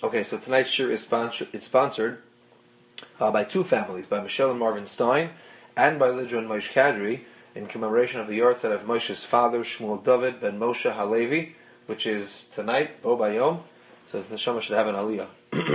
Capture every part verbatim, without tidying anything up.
Okay, so tonight's shir is sponsored, it's sponsored uh, by two families, by Michelle and Marvin Stein, and by Lidra and Moshe Kadri, in commemoration of the yahrzeit of Moshe's father, Shmuel David ben Moshe Halevi, which is tonight, Bo Bayom. Says the Neshama should have an aliyah.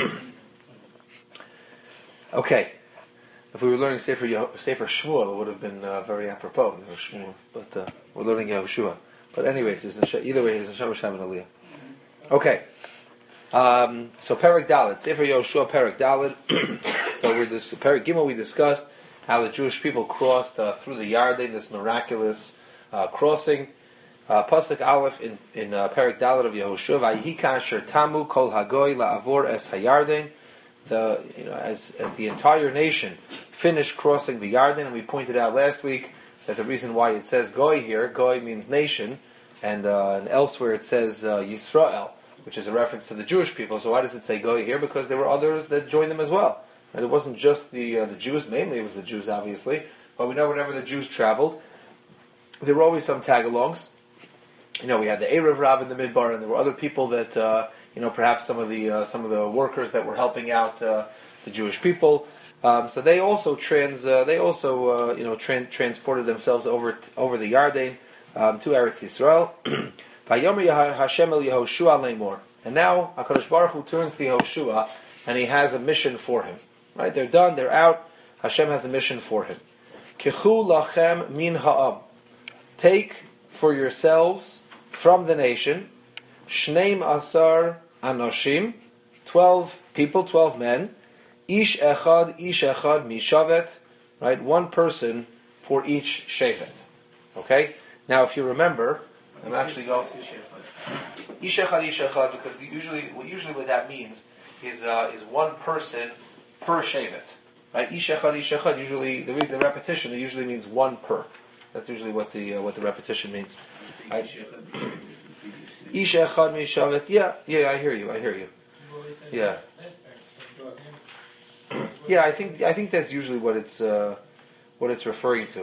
Okay, if we were learning Sefer, Yeho- Sefer Shmuel, it would have been uh, very apropos, you know, Shmuel. But uh, we're learning Yehoshua. But anyways, either way, the Neshama should have an aliyah. Okay. Um, so Perek Dalet, Sefer Yehoshua, Perek Dalet. So we're this Perek Gimel. We discussed how the Jewish people crossed uh, through the Yarden, this miraculous uh, crossing. Uh, Pasuk Aleph in in uh, Perek Dalet of Yehoshua, Vayihi kasher tamu kol hagoy la'avor es hayarden. The you know as as the entire nation finished crossing the Yarden, and we pointed out last week that the reason why it says Goy here, Goy means nation, and, uh, and elsewhere it says uh, Yisrael, which is a reference to the Jewish people. So why does it say Goy here? Because there were others that joined them as well. And it wasn't just the uh, the Jews, mainly it was the Jews, obviously. But we know whenever the Jews traveled, there were always some tag-alongs. You know, we had the Erev Rav in the Midbar, and there were other people that, uh, you know, perhaps some of the uh, some of the workers that were helping out uh, the Jewish people. Um, so they also trans, uh, they also uh, you know tran- transported themselves over t- over the Yarden um, to Eretz Yisrael. Vayomer Hashem el Yehoshua lemor, and now Hakadosh Baruch Hu turns to Yehoshua, and he has a mission for him. Right, they're done, they're out. Hashem has a mission for him. Kichu lachem min ha'am, take for yourselves from the nation, shneim asar anoshim, twelve people, twelve men, ish echad, ish echad mishavet, right, one person for each shevet. Okay? Now if you remember, I'm actually going ish echad, ish echad, because usually, usually what that means is uh, is one person per shevet. Right? Ish echad, ish echad, usually, the reason the repetition, it usually means one per. That's usually what the uh, what the repetition means. Right? Ish echad mishavet. Yeah, yeah, I hear you. I hear you. Yeah. Yeah, I think I think that's usually what it's uh, what it's referring to.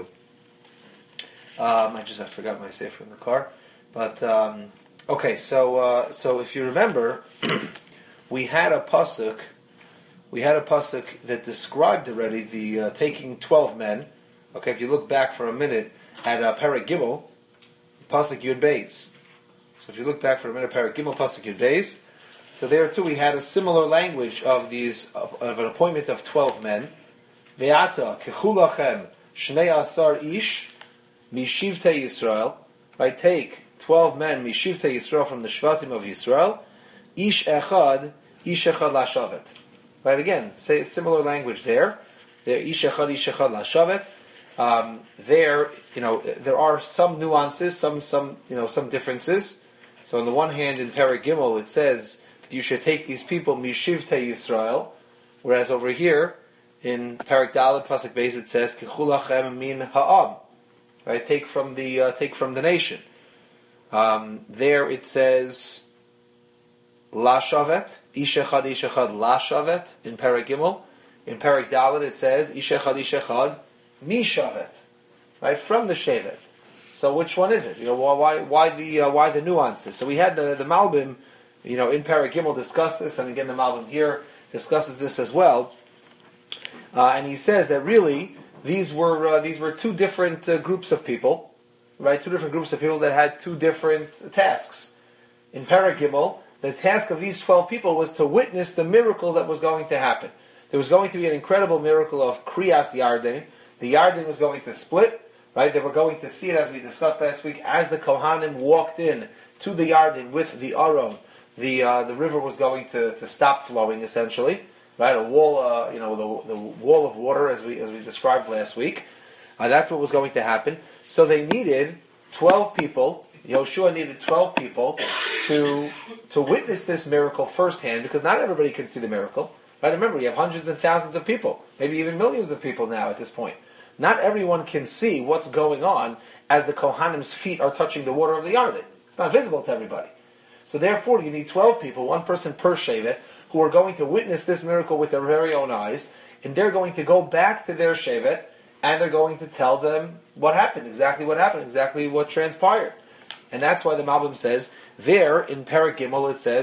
Um, I just I forgot my sefer in the car, but um, okay. So uh, so if you remember, we had a pasuk. We had a pasuk that described already the uh, taking twelve men. Okay, if you look back for a minute at uh, Perek Gimel, pasuk Yud Beis. So if you look back for a minute, Perek Gimel, pasuk Yud Beis. So there too, we had a similar language of these of, of an appointment of twelve men. Ve'ata kechulachem shnei asar ish mishivtei Yisrael. Right, take twelve men mishivtei Yisrael from the shvatim of Yisrael. Ish echad, ish echad lashavet. Right, again, say similar language there. There, ish echad, ish echad lashavet. Um, there, you know, there are some nuances, some, some, you know, some differences. So on the one hand, in Perek Gimel, it says that you should take these people mishivtei Yisrael, whereas over here in Perek Dalet pasuk Beis it says kichulachem min ha'am, right? Take from the uh, take from the nation. Um, there it says la shavet, ish echad ish echad la shavet in Perek Gimel. In Perek Dalet it says ish echad ish echad mi shavet, right, from the shevet. So which one is it? You know, why why the uh, why the nuances? So we had the the Malbim, you know, in Perek Gimel discuss this, and again the Malbim here discusses this as well. Uh, and he says that really these were uh, these were two different uh, groups of people, right? Two different groups of people that had two different tasks. In Perek Gimel, the task of these twelve people was to witness the miracle that was going to happen. There was going to be an incredible miracle of Kriyas Yarden. The Yarden was going to split. Right, they were going to see it, as we discussed last week, as the Kohanim walked in to the Yarden with the Aron. The uh, the river was going to, to stop flowing, essentially. Right, a wall, uh, you know, the the wall of water, as we as we described last week. Uh, that's what was going to happen. So they needed twelve people. Yehoshua needed twelve people to to witness this miracle firsthand, because not everybody can see the miracle. Right, remember, you have hundreds and thousands of people, maybe even millions of people now at this point. Not everyone can see what's going on as the Kohanim's feet are touching the water of the Yarden. It's not visible to everybody. So therefore, you need twelve people, one person per shevet, who are going to witness this miracle with their very own eyes, and they're going to go back to their shevet, and they're going to tell them what happened, exactly what happened, exactly what transpired. And that's why the Malbim says, there in Perek Gimel it says,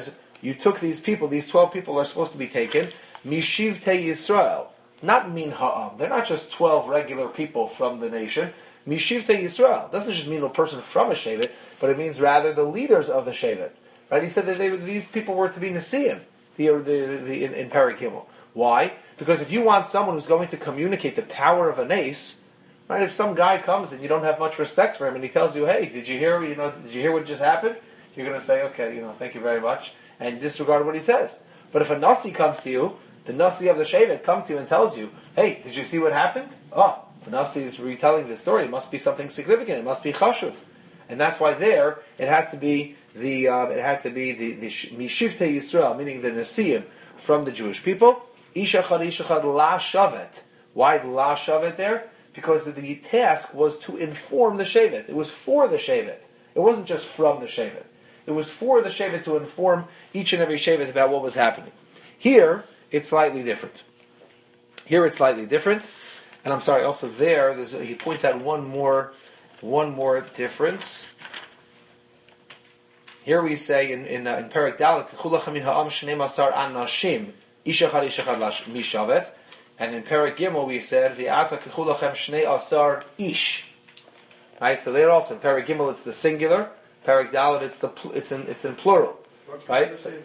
you took these people, these twelve people are supposed to be taken, Mishivtei Yisrael, not Min Ha'am. They're not just twelve regular people from the nation. Mishivtei Yisrael doesn't just mean a person from a Shevet, but it means rather the leaders of the Shevet. Right? He said that they, these people were to be Nesiim the, the, the, in, in Perek Gimel. Why? Because if you want someone who's going to communicate the power of an ace, right? If some guy comes and you don't have much respect for him and he tells you, "Hey, did you hear? You know, did you hear what just happened?" You're going to say, "Okay, you know, thank you very much," and disregard what he says. But if a Nasi comes to you, the Nasi of the Shevet comes to you and tells you, "Hey, did you see what happened?" Oh, the Nasi is retelling the story. It must be something significant. It must be chashuv, and that's why there it had to be the uh, it had to be the the Mishivtei Yisrael, meaning the Nesiim from the Jewish people. Ishachad Ishachad La Shavet. Why La Shavet there? Because the task was to inform the Shevet. It was for the Shevet. It wasn't just from the Shevet. It was for the Shevet to inform each and every Shevet about what was happening. Here, it's slightly different. Here, it's slightly different. And I'm sorry, also there, there's a, he points out one more, one more difference. Here we say in in, uh, in Perek Dalek, "Chulachem min ha'am shnei masar anashim ishachad ishachad mishavet," and in Perek Gimel we said "V'ata kechulachem shnei asar ish." Right. So there also in Perek Gimel it's the singular. Perek Dalek it's the pl- it's in it's in plural. Right. So,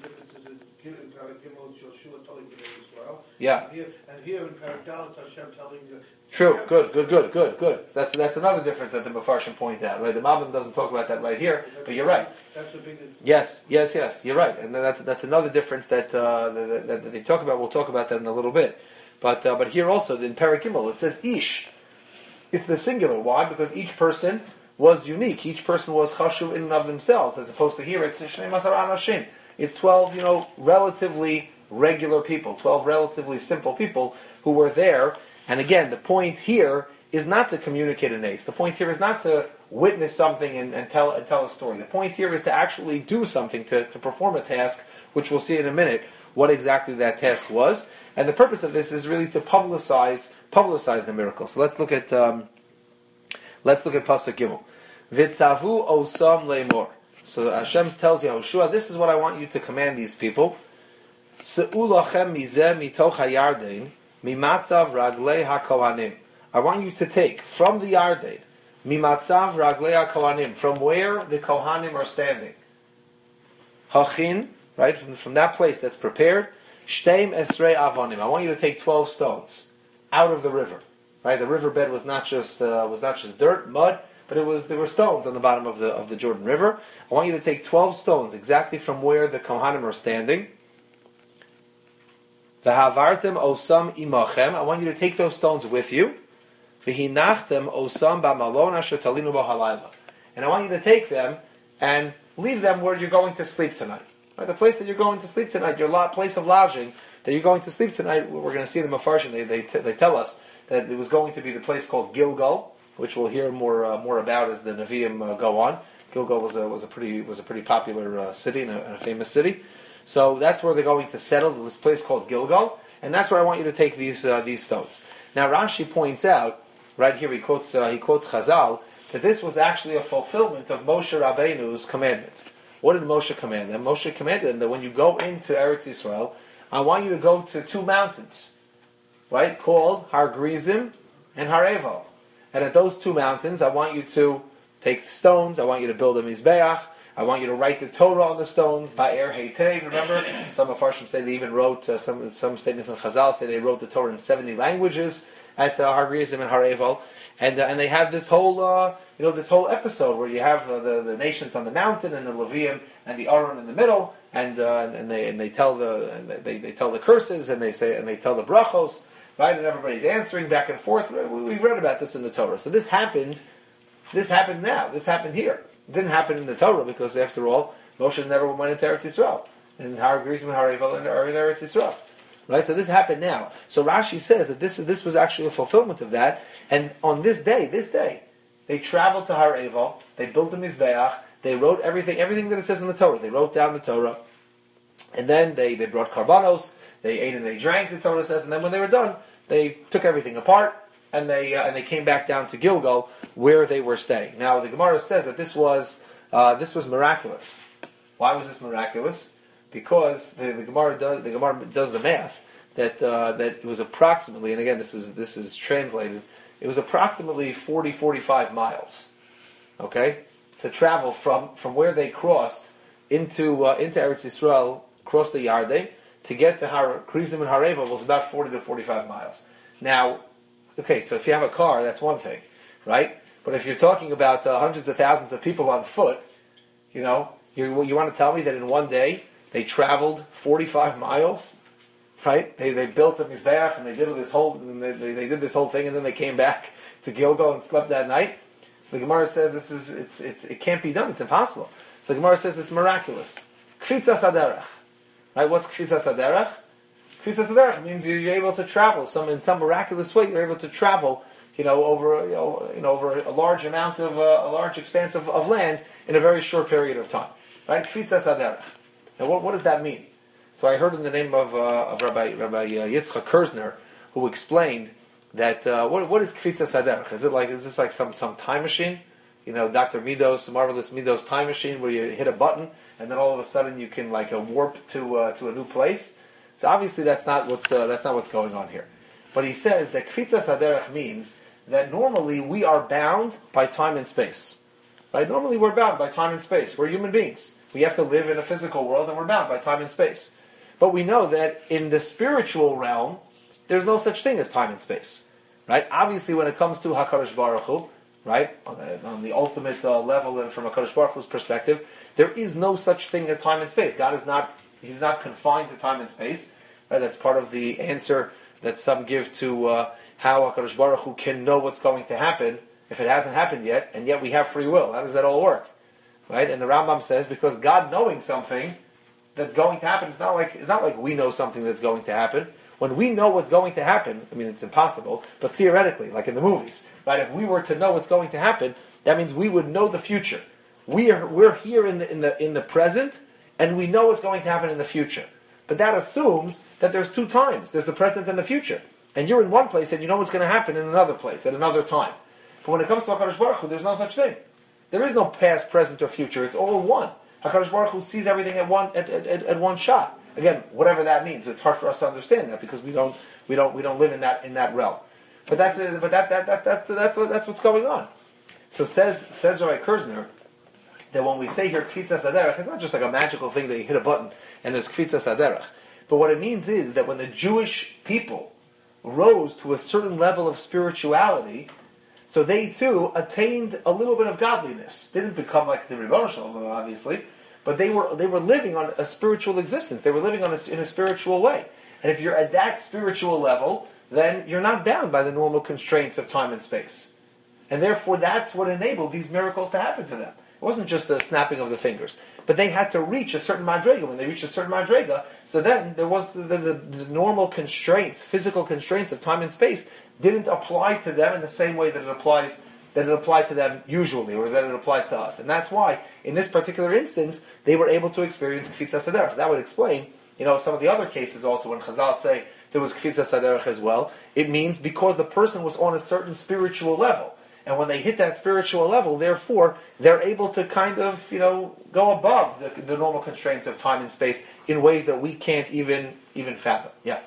yeah. And here, and here in Perek Dalek, Hashem telling you. True. Good. Good. Good. Good. Good. So that's that's another difference that the Mefarshim point out. Right. The Malbim doesn't talk about that right here, but you're right. That's the biggest. Yes. Yes. Yes. You're right, and that's that's another difference that uh, that, that, that they talk about. We'll talk about that in a little bit. But uh, but here also in Perek Gimel it says ish. It's the singular. Why? Because each person was unique. Each person was chashuv in and of themselves, as opposed to here it's shnei masar anashim. It's twelve, you know, relatively regular people, twelve relatively simple people who were there. And again, the point here is not to communicate an ace. The point here is not to witness something and, and tell and tell a story. The point here is to actually do something, to, to perform a task, which we'll see in a minute what exactly that task was. And the purpose of this is really to publicize publicize the miracle. So let's look at um, let's look at Pasuk Gimel. Vitzavu osam leimor. So Hashem tells Yehoshua, this is what I want you to command these people. Se'u lachem mizeh mitoch hayardein mimatzav raglei hakohanim. I want you to take from the Yarden, mimatzav raglei hakohanim, from where the Kohanim are standing. Hachin, right, from, from that place that's prepared. Shteim esrei avonim. I want you to take twelve stones out of the river. Right, the riverbed was not just uh, was not just dirt, mud, but it was there were stones on the bottom of the of the Jordan River. I want you to take twelve stones exactly from where the Kohanim are standing. V'havartem osam imachem. I want you to take those stones with you. V'hinachtem osam b'malon asher talinu bo halayla. And I want you to take them and leave them where you're going to sleep tonight. Right, the place that you're going to sleep tonight, your place of lodging that you're going to sleep tonight. We're going to see the Mefarshim. They they they tell us that it was going to be the place called Gilgal, which we'll hear more uh, more about as the Nevi'im uh, go on. Gilgal was a was a pretty was a pretty popular uh, city and a, and a famous city. So that's where they're going to settle, this place called Gilgal, and that's where I want you to take these uh, these stones. Now Rashi points out, right here he quotes uh, he quotes Chazal, that this was actually a fulfillment of Moshe Rabbeinu's commandment. What did Moshe command them? Moshe commanded them that when you go into Eretz Yisrael, I want you to go to two mountains, right, called Har Gerizim and Har Eval. And at those two mountains, I want you to take the stones, I want you to build a Mizbeach, I want you to write the Torah on the stones, Ba'er Heitev, remember? Some of Farshim say they even wrote, uh, some some statements in Chazal say they wrote the Torah in seventy languages at uh, Har Gerizim and Har Eval. And, uh, and they have this whole, uh, you know, this whole episode where you have uh, the, the nations on the mountain and the Levium and the Aaron in the middle, and uh, and they and they tell the and they, they tell the curses and they say and they tell the brachos, right? And everybody's answering back and forth. We've read about this in the Torah. So this happened. This happened now. This happened here. It didn't happen in the Torah because, after all, Moshe never went into Eretz Yisrael. And Har Gerizim and Har Eval are in Eretz Yisrael. Right? So this happened now. So Rashi says that this this was actually a fulfillment of that. And on this day, this day, they traveled to Har Eval. They built the Mizbeach. They wrote everything, everything that it says in the Torah. They wrote down the Torah. And then they, they brought karbanos. They ate and they drank, the Torah says. And then when they were done, they took everything apart. And they uh, and they came back down to Gilgal, where they were staying. Now the Gemara says that this was uh, this was miraculous. Why was this miraculous? because the, the Gemara does the Gemara does the math that uh, that it was approximately, and again this is this is translated, it was approximately forty, forty-five miles, okay, to travel from, from where they crossed into uh, into Eretz Yisrael, cross the Yarden, to get to Har- Krizim and Hareva was about forty to forty-five miles. Now, okay, so if you have a car, that's one thing, right? But if you're talking about uh, hundreds of thousands of people on foot, you know, you, you want to tell me that in one day they traveled forty-five miles, right? They they built a mizbeach and they did this whole and they, they, they did this whole thing and then they came back to Gilgal and slept that night. So the Gemara says this is it's it's it can't be done. It's impossible. So the Gemara says it's miraculous. Kfitzas haderech, right? What's kfitzas haderech? Kfitzas haderech means you're able to travel some in some miraculous way. You're able to travel, you know, over you know, you know over a large amount of uh, a large expanse of, of land in a very short period of time, right? Kfitzas haderech. Now, what what does that mean? So I heard in the name of uh, of Rabbi Rabbi uh, Yitzchak Kerzner, who explained that uh, what what is kfitzas haderech? Is it like is this like some some time machine? You know, Doctor Midos, marvelous Midos time machine, where you hit a button and then all of a sudden you can like uh, warp to uh, to a new place. So obviously that's not what's uh, that's not what's going on here. But he says that kfitzas haderech means that normally we are bound by time and space. Right? Normally we're bound by time and space. We're human beings. We have to live in a physical world and we're bound by time and space. But we know that in the spiritual realm, there's no such thing as time and space. Right? Obviously when it comes to HaKadosh Baruch Hu, right, on the, on the ultimate uh, level and from a HaKadosh Baruch Hu's perspective, there is no such thing as time and space. God is not, He's not confined to time and space. Right? That's part of the answer that some give to uh, how HaKadosh Baruch Hu can know what's going to happen if it hasn't happened yet, and yet we have free will. How does that all work? Right? And the Rambam says, because God knowing something that's going to happen, it's not like it's not like we know something that's going to happen. When we know what's going to happen, I mean it's impossible, but theoretically, like in the movies, right? If we were to know what's going to happen, that means we would know the future. We are we're here in the in the in the present, and we know what's going to happen in the future. But that assumes that there's two times. There's the present and the future. And you're in one place and you know what's going to happen in another place at another time. But when it comes to HaKadosh Baruch Hu, there's no such thing. There is no past, present, or future. It's all one. HaKadosh Baruch Hu sees everything at one at, at, at, at one shot. Again, whatever that means, it's hard for us to understand that because we don't we don't we don't live in that in that realm. But that's but that that that, that, that that's what, that's what's going on. So says says Rabbi Kerzner that when we say here kfitzas haderech, it's not just like a magical thing that you hit a button and there's kfitzas haderech. But what it means is that when the Jewish people rose to a certain level of spirituality, so they too attained a little bit of godliness. They didn't become like the Rebbeinu Shalom, obviously, but they were they were living on a spiritual existence. They were living on a, in a spiritual way. And if you're at that spiritual level, then you're not bound by the normal constraints of time and space. And therefore, that's what enabled these miracles to happen to them. It wasn't just a snapping of the fingers, but they had to reach a certain madrega. When they reached a certain madrega, so then there was the, the, the normal constraints, physical constraints of time and space, didn't apply to them in the same way that it applies that it applied to them usually, or that it applies to us. And that's why, in this particular instance, they were able to experience kfitzas haderech. That would explain, you know, some of the other cases also when Chazal say there was kfitzas haderech as well. It means because the person was on a certain spiritual level. And when they hit that spiritual level, therefore, they're able to kind of, you know, go above the, the normal constraints of time and space in ways that we can't even even fathom. Yeah.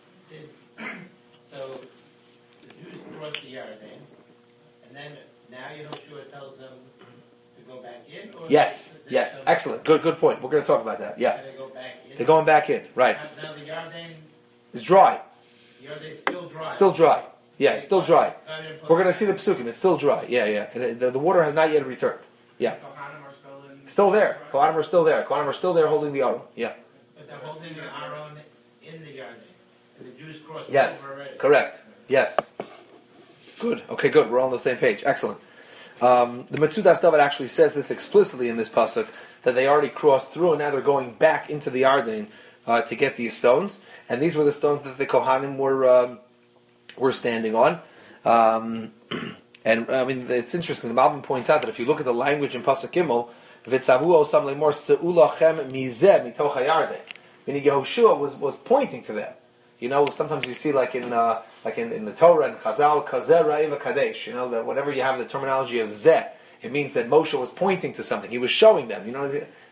So the Jews crossed the Yarden, and then now Yehoshua tells them to go back in? Or Yes, they, they yes, excellent. Good good point. We're going to talk about that. Yeah. They go back in? They're going back in, right. Now, now the Yarden, It's dry. Yarden's still dry. Still dry. Yeah, it's still dry. God didn't put- We're going to see the psukim. It's still dry. Yeah, yeah. And it- the, the water has not yet returned. Yeah. Kohanim are still in. Still there. Kohanim are still there. Kohanim are still there holding the Aron. Yeah. But they're holding the Aron in the Yarden. And the Jews crossed Yes. over already. Correct. Yes. Good. Okay, good. We're all on the same page. Excellent. Um, the Metzudas David actually says this explicitly in this pasuk, that they already crossed through and now they're going back into the Yarden uh, to get these stones. And these were the stones that the Kohanim were um, were standing on. Um, and I mean, it's interesting. The Malbim points out that if you look at the language in Pasuk Gimel, V'tzavu osam lemor seulachem mizeh mitoch hayarden, meaning Yehoshua was, was pointing to them. You know, sometimes you see like in uh, like in, in the Torah and Chazal, Kazeh Ra'iva Kadesh. You know that whenever you have the terminology of Zeh, it means that Moshe was pointing to something. He was showing them. You know,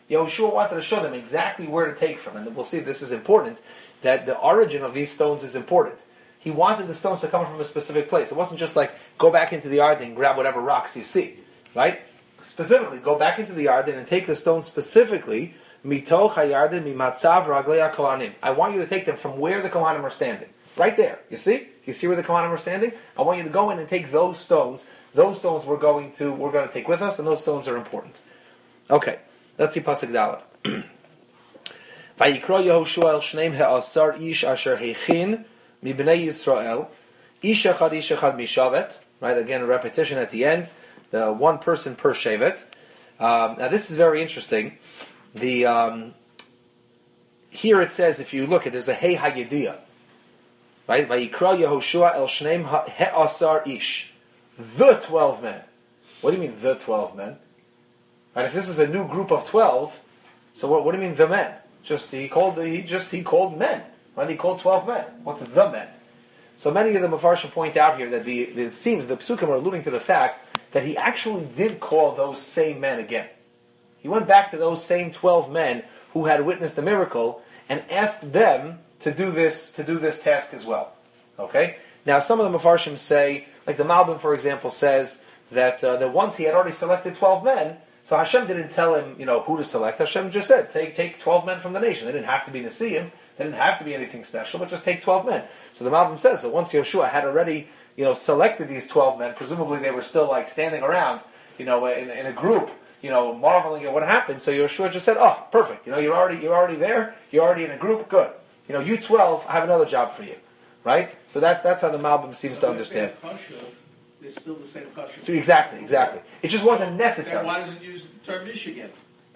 Yehoshua wanted to show them exactly where to take from. And we'll see this is important, that the origin of these stones is important. He wanted the stones to come from a specific place. It wasn't just like, go back into the Yarden and grab whatever rocks you see. Right? Specifically, go back into the Yarden and take the stones specifically, Mitoch HaYarden mimatzav raglei HaKohanim. I want you to take them from where the Kohanim are standing. Right there. You see? You see where the Kohanim are standing? I want you to go in and take those stones. Those stones we're going to we're going to take with us, and those stones are important. Okay. Let's see Pasuk Dalet. Vayikra Yehoshua el shneim he'asar ish asher heichin mibnei Yisrael ish echad ish echad mishavet. Right, again a repetition at the end. The one person per shevet. Um, now this is very interesting. The um, here it says, if you look at, there's a hey hayediyah. Right, Vayikra Yehoshua el shneim he'asar ish, the twelve men. What do you mean the twelve men? Right, if this is a new group of twelve, so what, what do you mean the men? Just he called he just he called men. Right, he called twelve men. What's the men? So many of the Mefarshim point out here that the it seems the Psukim are alluding to the fact that he actually did call those same men again. He went back to those same twelve men who had witnessed the miracle and asked them to do this to do this task as well. Okay. Now some of the Mefarshim say, like the Malbim, for example, says that uh, that once he had already selected twelve men. So Hashem didn't tell him, you know, who to select. Hashem just said, take take twelve men from the nation. They didn't have to be Nesiim. They didn't have to be anything special, but just take twelve men. So the Malbim says that once Yeshua had already, you know, selected these twelve men, presumably they were still like standing around, you know, in, in a group, you know, marveling at what happened. So Yeshua just said, oh, perfect. You know, you're already you're already there. You're already in a group. Good. You know, you twelve, I have another job for you. Right? So that's that's how the Malbim seems So to understand. It's still the same chashuv. So exactly, exactly. It just wasn't necessary. Then why does it use the term ish again?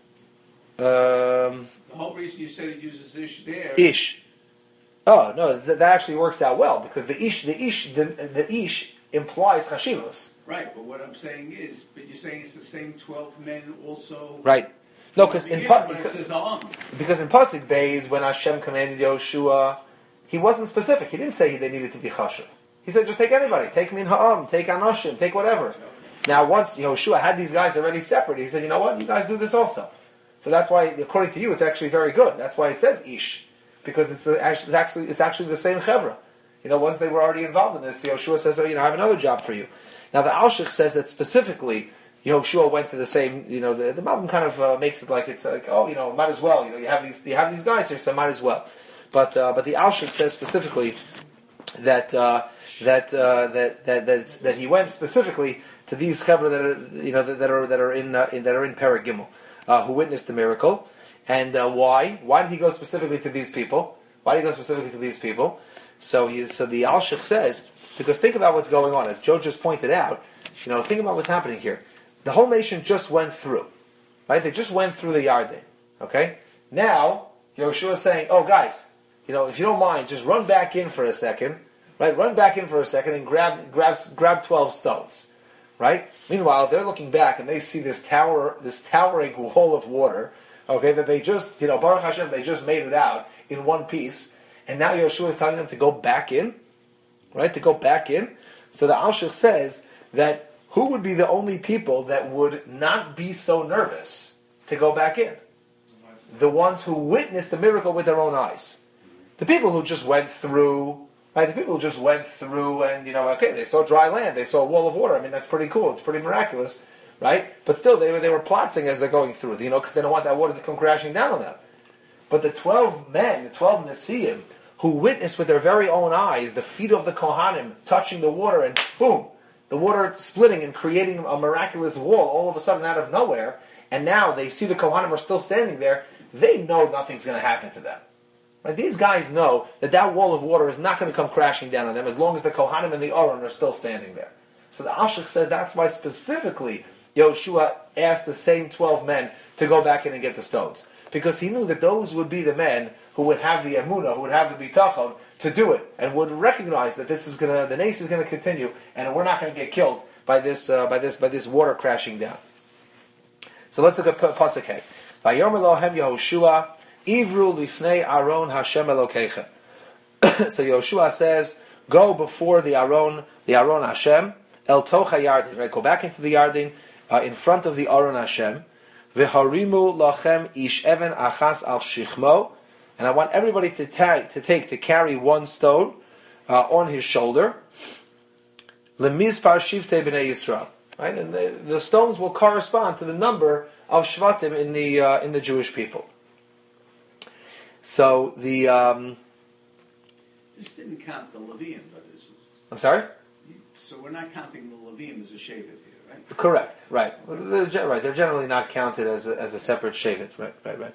Um, The whole reason you said it uses ish there. Ish. Oh no, th- that actually works out well because the ish, the ish, the, the ish implies chashivos. Right, but what I'm saying is, but you're saying it's the same twelve men also. Right. No, because in pa- when it says Am. because in Pasuk Beis when Hashem commanded Yoshua, he wasn't specific. He didn't say they needed to be chashiv. He said, just take anybody. Take Min Ha'am, take Anoshim, take whatever. Now, once Yehoshua had these guys already separate, he said, you know what? You guys do this also. So that's why, according to you, it's actually very good. That's why it says Ish. Because it's, the, it's actually it's actually the same chevra. You know, once they were already involved in this, Yehoshua says, oh, you know, I have another job for you. Now, the Alshich says that specifically, Yehoshua went to the same, you know, the, the Malbim kind of uh, makes it like it's like, oh, you know, might as well. You know, you have these you have these guys here, so might as well. But uh, but the Alshich says specifically that... Uh, That, uh, that that that that he went specifically to these chevra that are you know that, that are that are in, uh, in that are in Perek Gimel, uh, who witnessed the miracle, and uh, why why did he go specifically to these people? Why did he go specifically to these people? So he so the Alshich says, because think about what's going on. As Joe just pointed out, you know, think about what's happening here. The whole nation just went through, right? They just went through the Yarden. Okay, now Yoshua is saying, oh guys, you know, if you don't mind, just run back in for a second. Right, run back in for a second and grab grab grab twelve stones. Right. Meanwhile, they're looking back and they see this tower, this towering wall of water. Okay, that they just, you know, Baruch Hashem, they just made it out in one piece, and now Yeshua is telling them to go back in. Right, to go back in. So the Alshich says that who would be the only people that would not be so nervous to go back in? The ones who witnessed the miracle with their own eyes. The people who just went through. Right, the people just went through and, you know, okay, they saw dry land, they saw a wall of water. I mean, that's pretty cool. It's pretty miraculous, right? But still, they were they were plotting as they're going through, you know, because they don't want that water to come crashing down on them. But the twelve men, the twelve Nesiim, who witnessed with their very own eyes the feet of the Kohanim touching the water and boom, the water splitting and creating a miraculous wall all of a sudden out of nowhere, and now they see the Kohanim are still standing there, they know nothing's going to happen to them. Right? These guys know that that wall of water is not going to come crashing down on them as long as the Kohanim and the Aron are still standing there. So the Alshich says that's why specifically Yoshua asked the same twelve men to go back in and get the stones. Because he knew that those would be the men who would have the emunah, who would have the bitachon to do it, and would recognize that this is going to, the nace is going to continue, and we're not going to get killed by this, uh, by this, by this water crashing down. So let's look at Pasuk Hey. Vayomer lohem Yehoshua Ivru lifnei Aron Hashem Elokeichem. So Yoshua says, go before the Aron, the Aron Hashem, El Tocha Yardin, right? Go back into the Yardin, uh, in front of the Aron Hashem. V'harimu lachem ish even achas al shichmo, and I want everybody to tag to take to carry one stone uh, on his shoulder. Lemizpar shivtei b'nei Yisrael, right? And the, the stones will correspond to the number of shvatim in the uh, in the Jewish people. So the um, This didn't count the Levium, but this was, I'm sorry. so we're not counting the Levium as a Shevet here, right? Correct. Right. They're, gen- right. They're generally not counted as a, as a separate shevet. Right. Right. Right.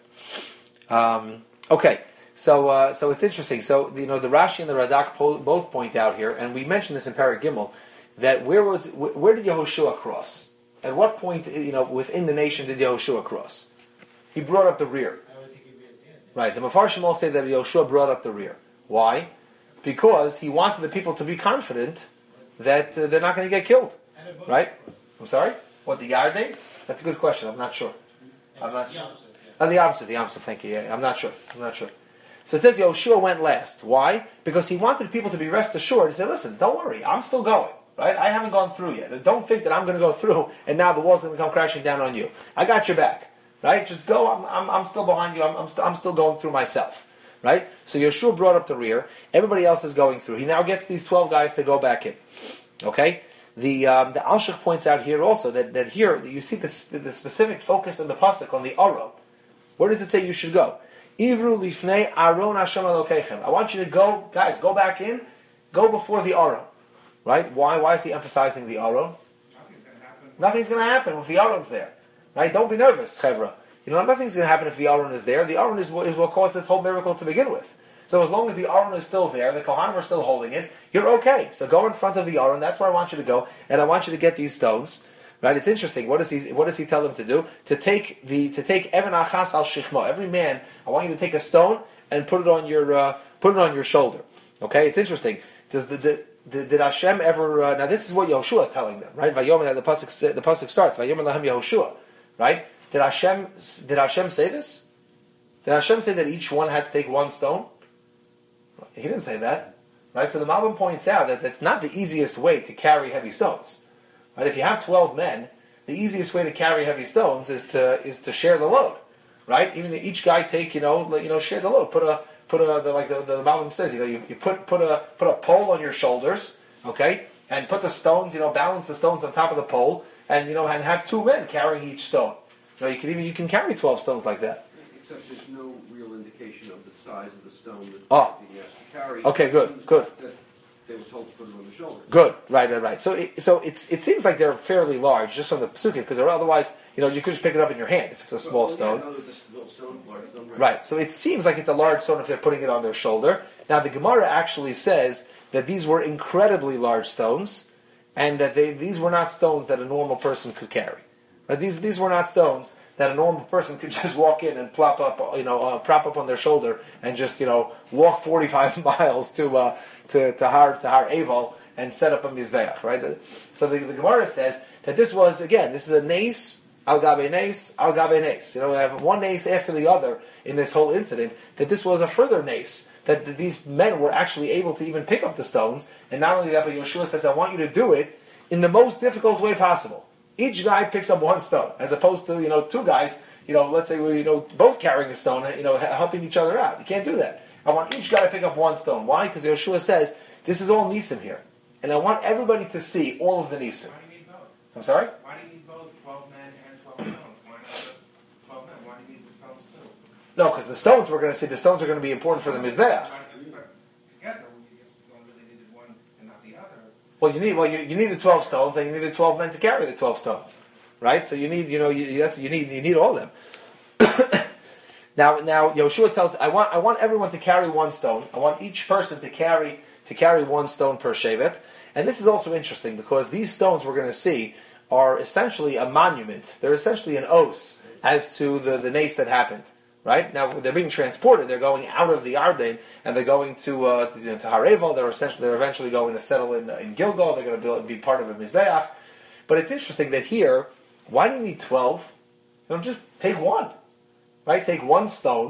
Um, okay. So uh, so it's interesting. So you know the Rashi and the Radak po- both point out here, and we mentioned this in Parag Gimel, that where was where did Yehoshua cross? At what point you know within the nation did Yehoshua cross? He brought up the rear. I would think he'd be at the end. Right. The Mefarshim all say that Yehoshua brought up the rear. Why? Because he wanted the people to be confident that uh, they're not going to get killed. And a book. Right? I'm sorry? What, the Yarden? That's a good question. I'm not sure. I'm not sure. Yom Tov, yeah. Oh, the opposite, the opposite, thank you. Yeah, I'm not sure. I'm not sure. So it says Yoshua went last. Why? Because he wanted people to be rest assured. He said, listen, don't worry, I'm still going. Right? I haven't gone through yet. Don't think that I'm going to go through and now the wall's going to come crashing down on you. I got your back. Right? Just go. I'm, I'm, I'm still behind you. I'm, I'm, st- I'm still going through myself. Right? So Yeshua brought up the rear. Everybody else is going through. He now gets these twelve guys to go back in. Okay? The um, the Alshich points out here also that, that here you see the, the specific focus in the pasuk on the Aro. Where does it say you should go? Ivru lifnei Aron Hashem Elokeichem. I want you to go, guys, go back in, go before the Aron. Right? Why? Why is he emphasizing the Aron? Nothing's going to happen. Nothing's going to happen if the Aron's there. Right? Don't be nervous, Chevra. You know, nothing's going to happen if the Aron is there. The Aron is what, is what caused this whole miracle to begin with. So as long as the Aron is still there, the Kohanim are still holding it, you're okay. So go in front of the Aron. That's where I want you to go, and I want you to get these stones. Right? It's interesting. What does he What does he tell them to do? To take the to take Evan Achas al Shichmo. Every man, I want you to take a stone and put it on your uh, put it on your shoulder. Okay? It's interesting. Does the, the, the did Hashem ever? Uh, now this is what Yehoshua is telling them, right? Vayomer. The pasuk the pasuk starts. Vayomer lahem Yehoshua. Right? Did Hashem did Hashem say this? Did Hashem say that each one had to take one stone? He didn't say that. Right? So the Malbim points out that that's not the easiest way to carry heavy stones. Right? If you have twelve men, the easiest way to carry heavy stones is to is to share the load. Right? Even each guy take, you know, you know, share the load. Put a put a the, like the, the Malbim says, you know, you, you put put a put a pole on your shoulders, okay, and put the stones, you know, balance the stones on top of the pole, and you know, and have two men carrying each stone. You know, you can even you can carry twelve stones like that. Except there's no real indication of the size of the stone that Oh. they're being asked to carry. Okay, good, good. That they were told to put it on the shoulder. Good, right, right, right. So, it, so it's it seems like they're fairly large just from the psukim, because otherwise, you know, you could just pick it up in your hand if it's a small Well, yeah, stone. no, this little stone, large stone, Right. So it seems like it's a large stone if they're putting it on their shoulder. Now the Gemara actually says that these were incredibly large stones, and that they these were not stones that a normal person could carry. Right? These these were not stones that a normal person could just walk in and plop up, you know, uh, prop up on their shoulder and just, you know, walk forty-five miles to uh, to to Har to Har Eval and set up a mizbeach, right? So the, the Gemara says that this was, again, this is a nace al gabe nace al gabe nace. You know, we have one nace after the other in this whole incident. That this was a further nace. That th- these men were actually able to even pick up the stones, and not only that, but Yeshua says, "I want you to do it in the most difficult way possible." Each guy picks up one stone, as opposed to, you know, two guys, you know, let's say we're, you know, both carrying a stone, you know, helping each other out. You can't do that. I want each guy to pick up one stone. Why? Because Yeshua says, this is all Nisim here. And I want everybody to see all of the Nisim. Why do you need both? I'm sorry? Why do you need both twelve men and twelve stones? Why not just twelve men? Why do you need the stones too? No, because the stones, we're going to see, the stones are going to be important for the Mizbeach. Why do you- but together, you just don't really needed one and not the other. Well, you need, well, you, you need the twelve stones, and you need the twelve men to carry the twelve stones. Right? So you need, you know, you, that's, you need, you need all of them. Now, now Yoshua tells, I want, I want everyone to carry one stone. I want each person to carry, to carry one stone per shevet. And this is also interesting because these stones we're going to see are essentially a monument. They're essentially an os as to the, the nace that happened. Right? Now they're being transported. They're going out of the Yarden and they're going to uh, to, to Har Eval. They're essentially, they're eventually going to settle in in Gilgal. They're going to build, be part of a mizbeach. But it's interesting that here, why do you need twelve? You know, just take one. Right? Take one stone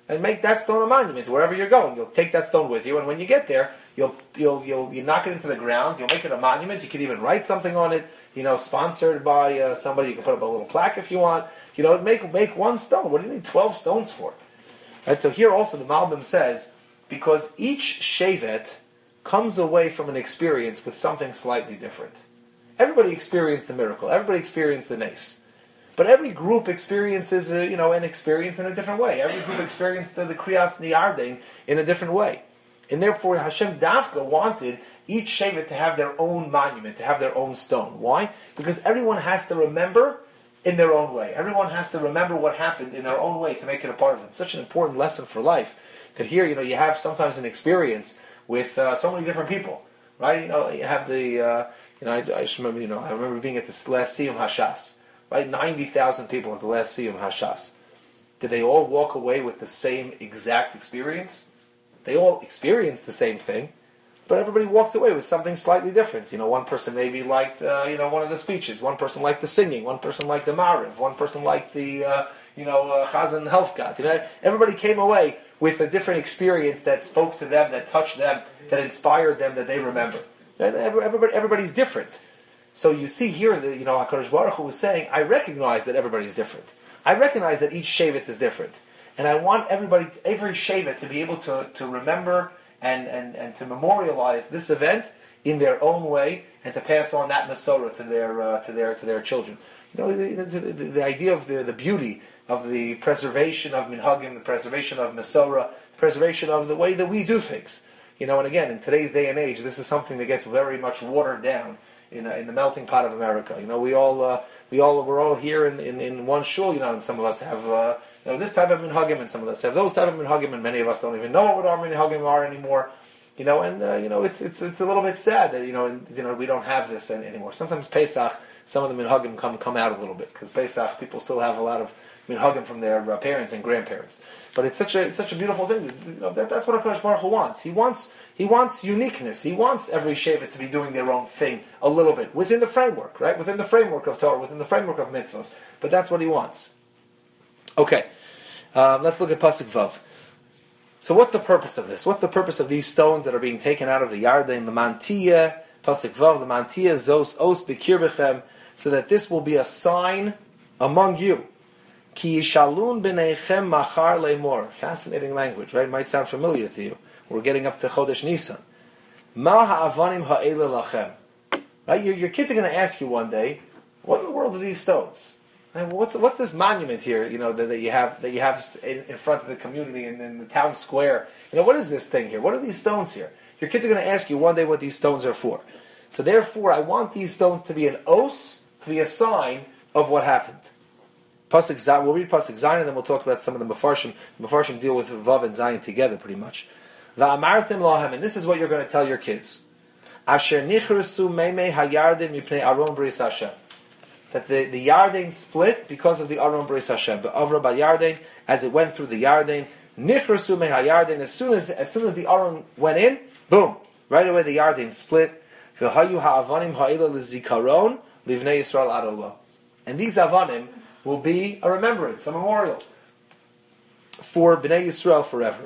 and make that stone a monument wherever you're going. You'll take that stone with you, and when you get there, you'll you'll you'll you knock it into the ground. You'll make it a monument. You can even write something on it. You know, sponsored by uh, somebody. You can put up a little plaque if you want. You know, make make one stone. What do you need twelve stones for? Right. So here also the Malbim says, because each shevet comes away from an experience with something slightly different. Everybody experienced the miracle. Everybody experienced the nace. But every group experiences, a, you know, an experience in a different way. Every group experienced the, the Kriyas Niyarden in a different way. And therefore Hashem Dafka wanted each shevet to have their own monument, to have their own stone. Why? Because everyone has to remember in their own way. Everyone has to remember what happened in their own way to make it a part of them. Such an important lesson for life. That here, you know, you have sometimes an experience with uh, so many different people, right? You know, you have the, uh, you know, I, I just remember, you know, I remember being at this last Siyum Hashas, right? ninety thousand people at the last Siyum Hashas. Did they all walk away with the same exact experience? They all experienced the same thing, but everybody walked away with something slightly different. You know, one person maybe liked, uh, you know, one of the speeches. One person liked the singing. One person liked the Mariv. One person liked the, uh, you know, uh, Chazan Helfgat. You know, everybody came away with a different experience that spoke to them, that touched them, that inspired them, that they remember. Everybody, everybody's different. So you see here, that, you know, HaKadosh Baruch Hu was saying, I recognize that everybody's different. I recognize that each shevet is different. And I want everybody, every shevet to be able to, to remember and, and, and to memorialize this event in their own way and to pass on that Masorah to their, uh, to their, to their children. You know, the, the, the, the idea of the, the beauty of the preservation of minhagim, the preservation of Masorah, the preservation of the way that we do things. You know, and again, in today's day and age, this is something that gets very much watered down in uh, in the melting pot of America. You know, we all uh, we all we're all here in, in, in one shul. You know, and some of us have uh, you know this type of minhagim, and some of us have those type of minhagim, and many of us don't even know what our minhagim are anymore. You know, and uh, you know it's it's it's a little bit sad that you know and, you know we don't have this anymore. Sometimes Pesach, some of the minhagim come come out a little bit because Pesach people still have a lot of minhagim from their uh, parents and grandparents. But it's such a it's such a beautiful thing. You know, that, that's what HaKadosh Baruch Hu wants. He wants he wants uniqueness. He wants every shevet to be doing their own thing a little bit within the framework, right? Within the framework of Torah, within the framework of mitzvos. But that's what he wants. Okay, um, let's look at Pasuk Vav. So what's the purpose of this? What's the purpose of these stones that are being taken out of the Yarden, the Mantiyah, Pasuk Vav, the Mantiyah, Zos, Os, Bekirbechem, so that this will be a sign among you. Ki yishalun b'neichem machar le'mor. Fascinating language, right? It might sound familiar to you. We're getting up to Chodesh Nisan. Ma ha'avanim ha'ele lachem. Right? Your, your kids are going to ask you one day, what in the world are these stones? And what's what's this monument here? You know that, that you have that you have in, in front of the community and in the town square. You know what is this thing here? What are these stones here? Your kids are going to ask you one day what these stones are for. So therefore, I want these stones to be an os, to be a sign of what happened. Pasuk Zayin, we'll read Pasuk Zayin and then we'll talk about some of the Mefarshim. The Mefarshim deal with Vav and Zayin together pretty much. Va'amartim lahem, and this is what you're going to tell your kids. Asher nichrusu meimei hayarden mipnei aron bris Hashem. That the, the Yarden split because of the aron bris Hashem. But Avra ba Yarden, as it went through the Yarden, nichrusu mei hayarden, as soon as as soon as the aron went in, boom, right away the Yarden split. V'hayu ha'avanim ha'ila lezikaron livnei Yisrael ad olam. And these avanim will be a remembrance, a memorial for Bnei Yisrael forever.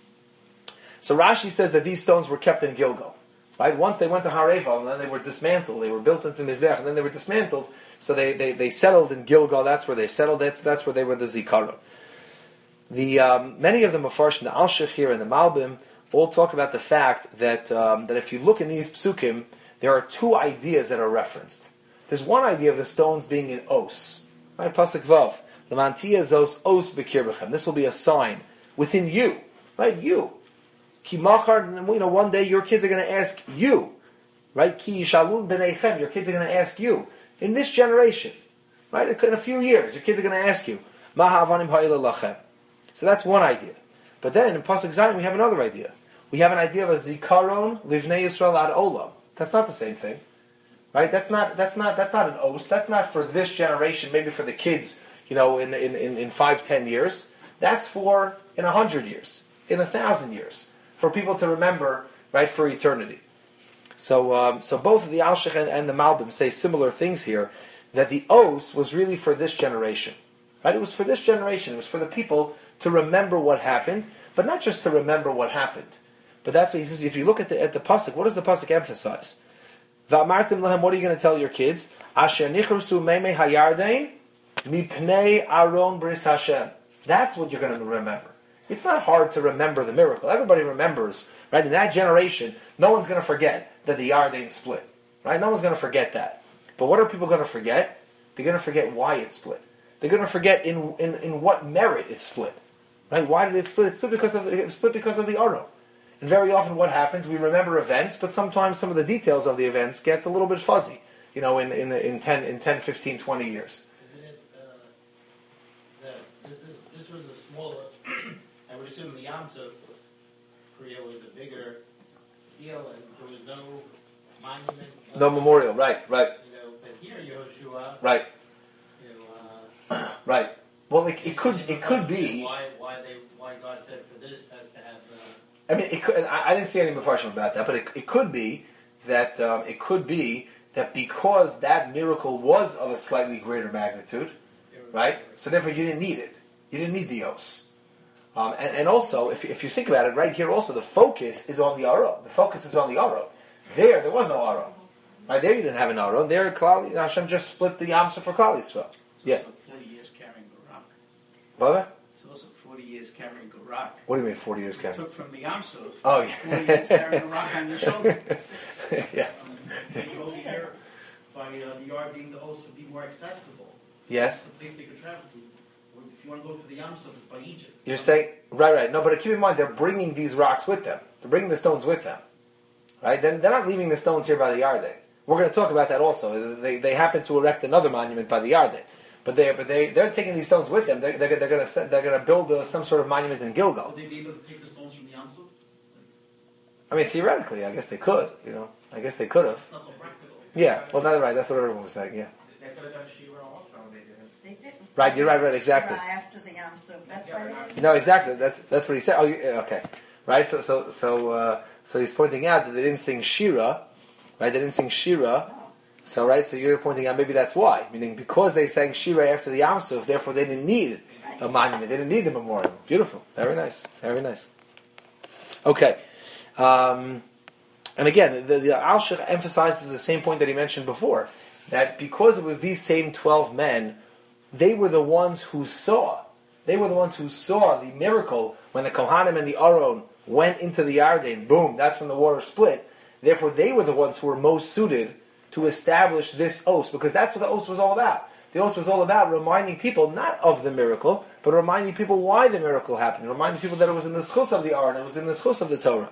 So Rashi says that these stones were kept in Gilgal. Right? Once they went to Har Eival, and then they were dismantled. They were built into Mizbeach, and then they were dismantled. So they, they, they settled in Gilgal. That's where they settled. That's, that's where they were the Zikaron. The um, many of the Mefarshim, the Alshich here and the Malbim, all talk about the fact that um, that if you look in these psukim, there are two ideas that are referenced. There's one idea of the stones being in Os. Right, Pasuk Vav. The Mantiyah Zos Os Bekirbechem. This will be a sign within you. Right, you. Ki machar, you know, one day your kids are going to ask you. Right? Ki yishalun b'neichem. Your kids are going to ask you. In this generation. Right? In a few years, your kids are going to ask you. Ma ha'avanim ha'ila lachem. So that's one idea. But then in Pasuk Zayin we have another idea. We have an idea of a zikaron livnei Yisrael ad olam. That's not the same thing. Right? That's not that's not that's not an os. That's not for this generation, maybe for the kids, you know, in in, in, in five, ten years. That's for in a hundred years, in a thousand years. For people to remember, right, for eternity. So um, so both the Alshich and, and the Malbim say similar things here, that the os was really for this generation. Right? It was for this generation. It was for the people to remember what happened, but not just to remember what happened. But that's what he says. If you look at the at the pasuk, what does the pasuk emphasize? Va'amartim lahem. What are you going to tell your kids? Asher nichrusu meimei hayardein mipnei aron bris Hashem. That's what you're going to remember. It's not hard to remember the miracle. Everybody remembers, right? In that generation, no one's going to forget that the Yarden split, right? No one's going to forget that. But what are people going to forget? They're going to forget why it split. They're going to forget in, in, in what merit it split, right? Why did it split? It split because of the, it split because of the Aron. And very often, what happens? We remember events, but sometimes some of the details of the events get a little bit fuzzy. You know, in in in ten, in ten, fifteen, twenty years. Isn't it uh, that this is this was a smaller? I would assume the Yam Suf Kriya was a bigger deal, and there was no monument. No memorial, right, right. You know, but here Yehoshua, right, you know, uh, right. Well, it, it could it could be. why why they why God said for this has to have. Uh, I mean, it could, and I, I didn't see any mafarshim about that, but it, it could be that um, it could be that because that miracle was of a slightly greater magnitude, right? So therefore, you didn't need it. You didn't need the os. Um, and, and also, if, if you think about it, right here also, the focus is on the Aro. The focus is on the Aro. There, there was no Aro. Right there, you didn't have an Aro. There, Klal, Hashem just split the Yamsuf for Klal Yisrael. It's Yeah. also forty years carrying the rock. What? It's also forty years carrying the rock. What do you mean, forty years, It Kevin? took from the Yamsuf. Oh, yeah. forty years carrying the rock on your shoulder. Yeah. Maybe over here, by uh, the yard being the host would be more accessible. Yes. It's a place they could travel to. Or if you want to go to the Yam Suf, it's by Egypt. You're saying, right, right. No, but keep in mind, they're bringing these rocks with them. They're bringing the stones with them. Right? They're, they're not leaving the stones here by the Yarden. We're going to talk about that also. They, they happen to erect another monument by the Yarden. But they but they they're taking these stones with them. They're, they're, they're going to they're going to build uh, some sort of monument in Gilgal. Would they be able to take the stones from the Yam Suf? I mean, theoretically, I guess they could. You know, I guess they could have. Not so practical. Yeah. Well, that's right. That's what everyone was saying. Yeah. They could have done Shira also, they didn't. They didn't. Right, you're right, right, exactly. After the Yam Suf, that's why they didn't. No, exactly. That's that's what he said. Oh, you, okay. Right. So so so uh, so he's pointing out that they didn't sing Shira. Right. They didn't sing Shira. So right. So you're pointing out maybe that's why. Meaning because they sang Shira after the Yam Suf, therefore they didn't need a monument. They didn't need a memorial. Beautiful. Very nice. Very nice. Okay. Um, and again, the, the Al-Sheikh emphasizes the same point that he mentioned before, that because it was these same twelve men, they were the ones who saw, they were the ones who saw the miracle when the Kohanim and the Aron went into the Yarden. Boom, that's when the water split. Therefore, they were the ones who were most suited to establish this oath, because that's what the oath was all about. The oath was all about reminding people, not of the miracle, but reminding people why the miracle happened, reminding people that it was in the schus of the Aron, it was in the schus of the Torah.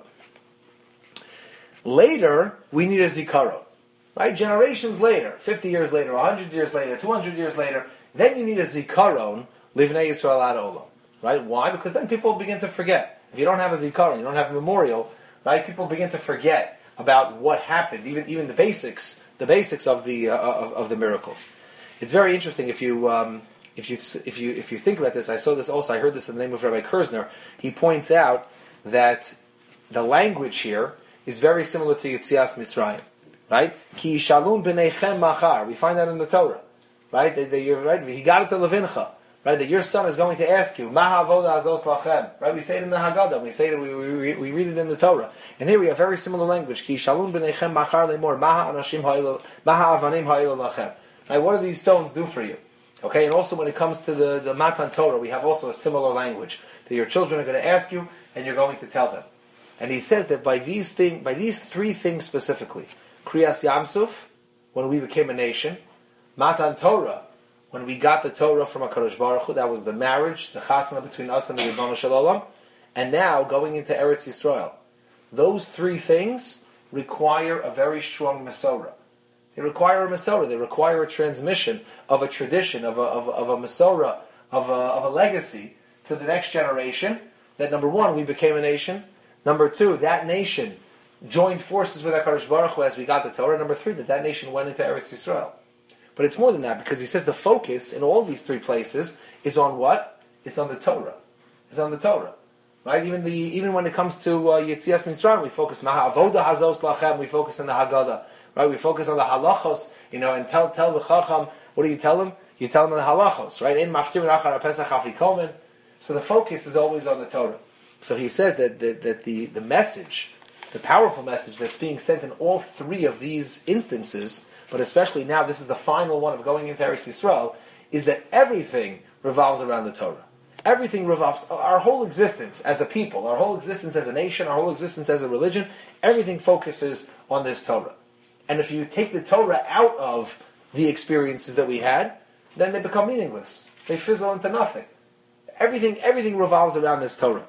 Later, we need a zikaron, right? Generations later, fifty years later, one hundred years later, two hundred years later, then you need a zikaron, livnei Yisrael ad olam, right? Why? Because then people begin to forget. If you don't have a zikaron, you don't have a memorial, right? People begin to forget about what happened, even even the basics, the basics of the uh, of, of the miracles. It's very interesting if you um, if you if you if you think about this. I saw this also. I heard this in the name of Rabbi Kerzner. He points out that the language here is very similar to Yetzias Mitzrayim, right? Ki shalom b'neichem machar. We find that in the Torah, right? That, that you're right. He got it to Levincha, right? That your son is going to ask you, Ma havoda azos lachem, right? We say it in the Haggadah. We say it. We, we, we read it in the Torah. And here we have very similar language. Ki shalom b'neichem machar lemor maha anashim ha'il maha avanim ha'il lachem. Right? What do these stones do for you? Okay, and also when it comes to the, the Matan Torah, we have also a similar language that your children are going to ask you, and you're going to tell them. And he says that by these thing, by these three things specifically, Kriyas Yamsuf, when we became a nation, Matan Torah, when we got the Torah from HaKadosh Baruch Hu, that was the marriage, the chasana between us and the Rebbeinu Shalom, and now going into Eretz Yisrael. Those three things require a very strong Masorah. They require a Masorah. They require a transmission of a tradition, of a, of, of a Masorah, of a, of a legacy to the next generation. That number one, we became a nation. Number two, that nation joined forces with HaKadosh Baruch Hu as we got the Torah. Number three, that that nation went into Eretz Yisrael. But it's more than that, because he says the focus in all these three places is on what? It's on the Torah. It's on the Torah. Right? Even the even when it comes to uh, Yetzias Mitzrayim, we focus Maha Avoda Hazos Lachem, we focus on the Haggadah. Right? We focus on the halachos, you know, and tell tell the Chacham, what do you tell him? You tell him the halachos, right? In Maftir Achar Pesach Afikomen. So the focus is always on the Torah. So he says that, that, that the, the message, the powerful message that's being sent in all three of these instances, but especially now this is the final one of going into Eretz Yisrael, is that everything revolves around the Torah. Everything revolves, our whole existence as a people, our whole existence as a nation, our whole existence as a religion, everything focuses on this Torah. And if you take the Torah out of the experiences that we had, then they become meaningless. They fizzle into nothing. Everything, everything revolves around this Torah.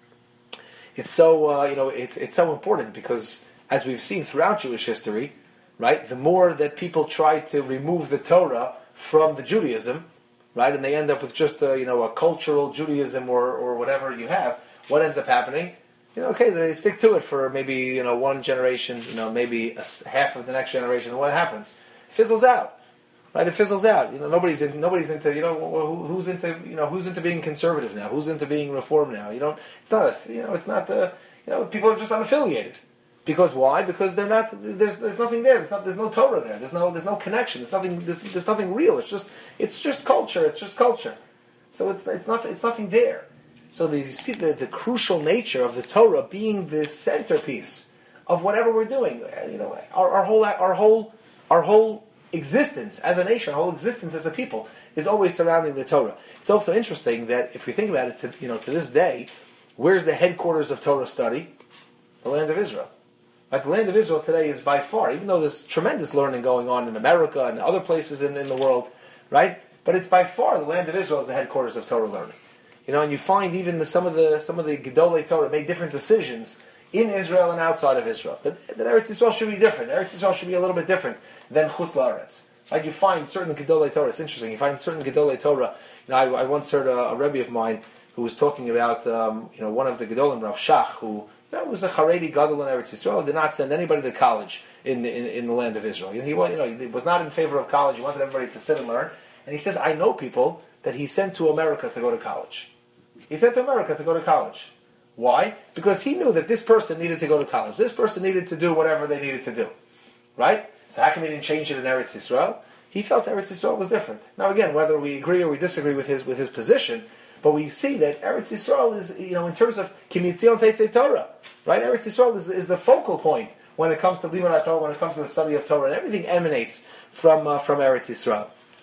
It's so, uh, you know, it's it's so important because, as we've seen throughout Jewish history, right, the more that people try to remove the Torah from the Judaism, right, and they end up with just a, you know, a cultural Judaism or, or whatever you have, what ends up happening? You know, okay, they stick to it for maybe, you know, one generation, you know, maybe a, half of the next generation, and what happens? It fizzles out. Right, it fizzles out. You know, nobody's in, nobody's into. You know, who, who's into. You know, who's into being conservative now? Who's into being reform now? You don't. It's not. A, you know, it's not. A, you know, people are just unaffiliated. Because why? Because they're not. There's there's nothing there. There's not. There's no Torah there. There's no. There's no connection. There's nothing. There's, there's nothing real. It's just. It's just culture. It's just culture. So it's it's not. It's nothing there. So the, you see the the crucial nature of the Torah being the centerpiece of whatever we're doing. You know, our, our whole our whole our whole. existence as a nation, our whole existence as a people, is always surrounding the Torah. It's also interesting that if we think about it, to, you know, to this day, where's the headquarters of Torah study? The land of Israel. Like the land of Israel today is by far, even though there's tremendous learning going on in America and other places in, in the world, right? But it's by far the land of Israel is the headquarters of Torah learning. You know, and you find even the, some of the some of the Gedolei Torah made different decisions in Israel and outside of Israel. That, that Eretz Yisrael should be different. Eretz Yisrael should be a little bit different than Chutz La'aretz. Like you find certain Gedolei Torah. It's interesting. You find certain Gedolei Torah. You know, I, I once heard a, a Rebbe of mine who was talking about, um, you know, one of the Gedolim, Rav Shach, who you know, was a Haredi Gadol in Eretz Yisrael, did not send anybody to college in in, in the land of Israel. You know, he, you know, he was not in favor of college. He wanted everybody to sit and learn. And he says, I know people that he sent to America to go to college. He sent to America to go to college. Why? Because he knew that this person needed to go to college. This person needed to do whatever they needed to do. Right? So how come he didn't change it in Eretz Yisrael? He felt Eretz Yisrael was different. Now again, whether we agree or we disagree with his with his position, but we see that Eretz Yisrael is, you know, in terms of Kimitzion Teitzei Torah, right? Eretz Yisrael is, is the focal point when it comes to Limud Torah, when it comes to the study of Torah, and everything emanates from uh, from Eretz Yisrael.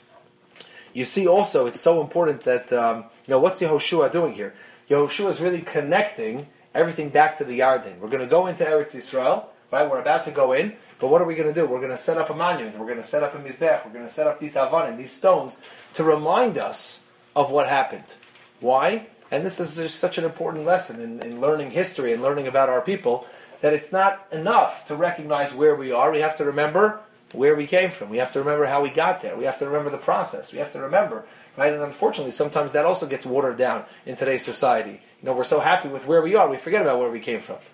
You see also, it's so important that, um, you know, what's Yehoshua doing here? Yehoshua is really connecting everything back to the Yarden. We're going to go into Eretz Yisrael, right? We're about to go in, but what are we going to do? We're going to set up a monument. We're going to set up a mizbech. We're going to set up these avanim, these stones, to remind us of what happened. Why? And this is just such an important lesson in, in learning history and learning about our people, that it's not enough to recognize where we are. We have to remember where we came from. We have to remember how we got there. We have to remember the process. We have to remember, right? And unfortunately, sometimes that also gets watered down in today's society. You know, we're so happy with where we are, we forget about where we came from.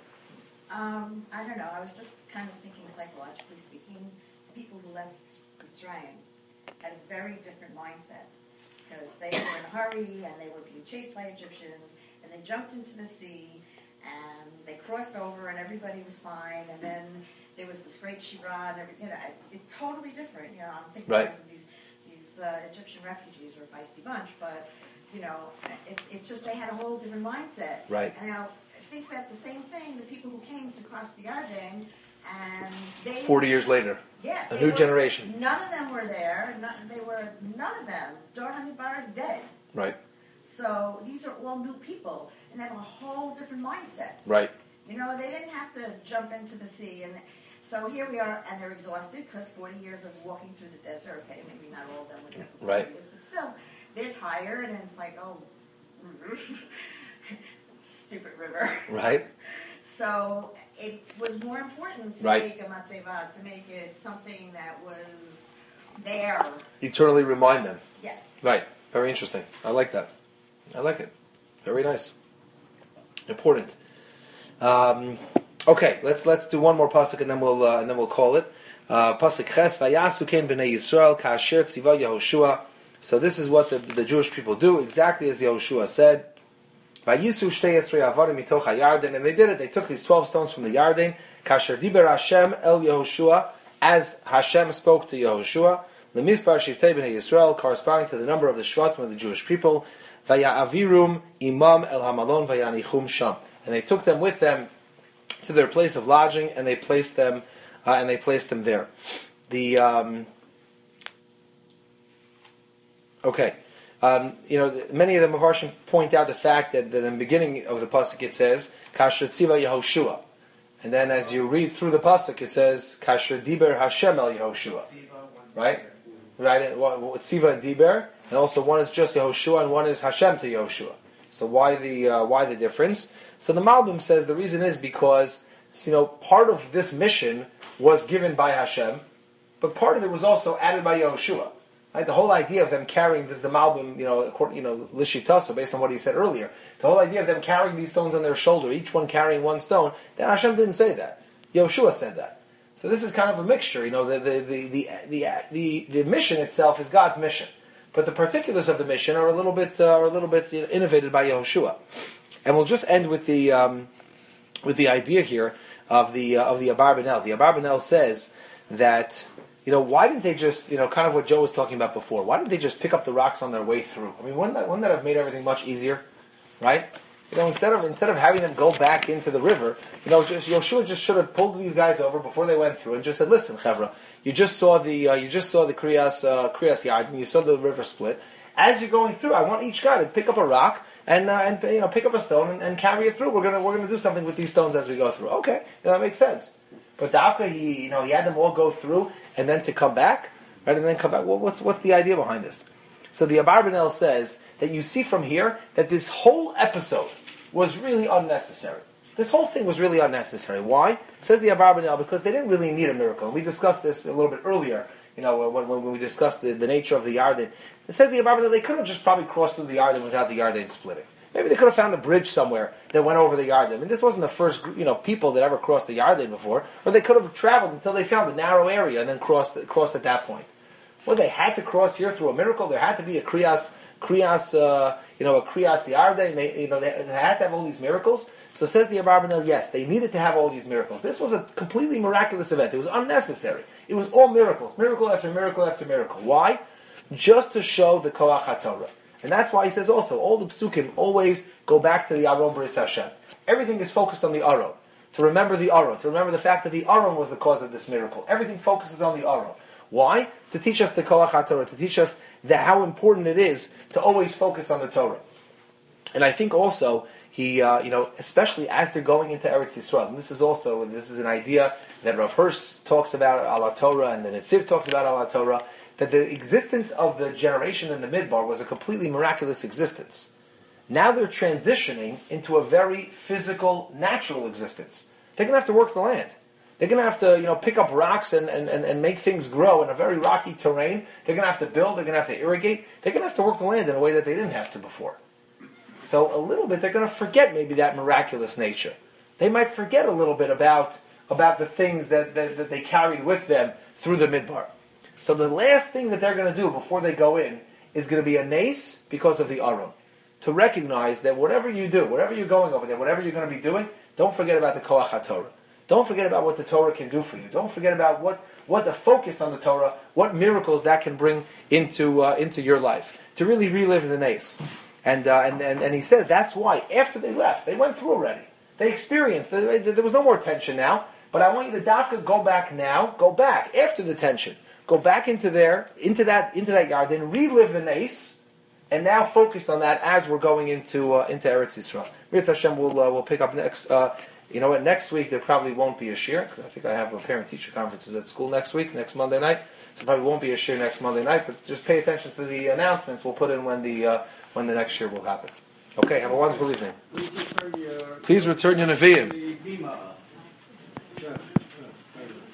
Um, I don't know. I was just kind of thinking, psychologically speaking, people who left Mitzrayim had a very different mindset, because they were in a hurry and they were being chased by Egyptians, and they jumped into the sea and they crossed over and everybody was fine, and then there was this great Shira and everything. You know, it's totally different. You know, I'm thinking right. of these these uh, Egyptian refugees are a feisty bunch, but you know, it's it's just they had a whole different mindset. Right. And now think about the same thing: the people who came to cross the Yarden, and they Forty years later, yeah, a new were, generation. None of them were there. None, they were none of them. Dor Hamibar is dead. Right. So these are all new people, and they have a whole different mindset. Right. You know, they didn't have to jump into the sea, and so here we are, and they're exhausted because forty years of walking through the desert. Okay, maybe not all of them were there for forty right. years, but still, they're tired, and it's like, oh, stupid river. Right. So it was more important to right. make a matzeva, to make it something that was there. Eternally remind them. Yes. Right. Very interesting. I like that. I like it. Very nice. Important. Um, okay, let's let's do one more pasuk and then we'll uh, and then we'll call it. Uh, pasuk Ches Vayasu Ken Bnei Yisrael Kasher Tziva Yehoshua. So this is what the, the Jewish people do, exactly as Yehoshua said. Vayisu Shtei Esrei Avarim Mitoch HaYarden, and they did it. They took these twelve stones from the Yarden. Kasher Diber Hashem El Yehoshua, as Hashem spoke to Yehoshua. Lemizbar Shiftei Bnei Yisrael, corresponding to the number of the Shvatim of the Jewish people. Vaya'avirum imam el hamalon vayanichum sham. And they took them with them to their place of lodging, and they placed them, uh, and they placed them there. The um, okay, um, you know, the, many of the Mafarshim point out the fact that, that in the beginning of the pasuk it says Kasher Tziva Yehoshua, and then as you read through the pasuk it says Kasher Diber Hashem El Yehoshua, right? Right, Tziva and Diber, and also one is just Yehoshua and one is Hashem to Yehoshua. So why the uh, why the difference? So the Malbim says the reason is because, you know, part of this mission was given by Hashem, but part of it was also added by Yehoshua. Right? The whole idea of them carrying this, the Malbim, you know, according, you know, Lishitasa, based on what he said earlier, the whole idea of them carrying these stones on their shoulder, each one carrying one stone, then Hashem didn't say that. Yehoshua said that. So this is kind of a mixture. You know, the the the the the, the, the mission itself is God's mission, but the particulars of the mission are a little bit uh, are a little bit you know, innovated by Yehoshua. And we'll just end with the um, with the idea here of the uh, of the Abarbanel. The Abarbanel says that, you know, why didn't they just, you know, kind of what Joe was talking about before, why didn't they just pick up the rocks on their way through? I mean, wouldn't that, wouldn't that have made everything much easier, right? You know, instead of instead of having them go back into the river, you know, just, Yoshua just should have pulled these guys over before they went through and just said, "Listen, Chevra, you just saw the uh, you just saw the Kriyas uh, Kriyas Yard, and you saw the river split. As you're going through, I want each guy to pick up a rock and uh, and you know pick up a stone and, and carry it through. We're gonna we're gonna do something with these stones as we go through. Okay, you know, that makes sense. But Dafka, he you know he had them all go through and then to come back, right? And then come back. Well, what's what's the idea behind this? So the Abarbanel says that you see from here that this whole episode was really unnecessary. This whole thing was really unnecessary. Why? Says the Abarbanel, because they didn't really need a miracle. We discussed this a little bit earlier, you know, when, when we discussed the, the nature of the Yarden. It says the Abarbanel, they could have just probably crossed through the Yarden without the Yarden splitting. Maybe they could have found a bridge somewhere that went over the Yarden. I mean, this wasn't the first, you know, people that ever crossed the Yarden before. Or they could have traveled until they found a narrow area and then crossed, crossed at that point. Well, they had to cross here through a miracle. There had to be a Kriyas, Kriyas, uh, you know, a Kriyas Yarden. They, you know, they, they had to have all these miracles. So says the Abarbanel, yes, they needed to have all these miracles. This was a completely miraculous event. It was unnecessary. It was all miracles, miracle after miracle after miracle. Why? Just to show the Koach HaTorah. And that's why he says also, all the psukim always go back to the Aron B'ris Hashem. Everything is focused on the Aron. To remember the Aron. To remember the fact that the Aron was the cause of this miracle. Everything focuses on the Aron. Why? To teach us the Koach HaTorah. To teach us that how important it is to always focus on the Torah. And I think also, he, uh, you know, especially as they're going into Eretz Yisrael, and this is also, this is an idea that Rav Hirsch talks about Ala Torah, and the Netziv talks about Ala Torah, that the existence of the generation in the Midbar was a completely miraculous existence. Now they're transitioning into a very physical, natural existence. They're going to have to work the land. They're going to have to, you know, pick up rocks and, and, and, and make things grow in a very rocky terrain. They're going to have to build, they're going to have to irrigate. They're going to have to work the land in a way that they didn't have to before. So a little bit, they're going to forget maybe that miraculous nature. They might forget a little bit about, about the things that, that, that they carried with them through the Midbar. So the last thing that they're going to do before they go in is going to be a nace because of the Aron. To recognize that whatever you do, whatever you're going over there, whatever you're going to be doing, don't forget about the Koach HaTorah. Don't forget about what the Torah can do for you. Don't forget about what, what the focus on the Torah, what miracles that can bring into uh, into your life. To really relive the nace. And, uh, and, and and he says that's why after they left, they went through already. They experienced, they, they, there was no more tension now, but I want you to dafka go back now, go back after the tension. Go back into there, into that into that yard, then relive the nace, and now focus on that as we're going into uh, into Eretz Yisrael. Mirz Hashem will uh, will pick up next. Uh, you know what? Next week there probably won't be a shir. I think I have a parent-teacher conferences at school next week, next Monday night. So probably won't be a shir next Monday night. But just pay attention to the announcements. We'll put in when the uh, when the next shir will happen. Okay. Have a wonderful evening. Please return your, Please return your nevi'im. the bima.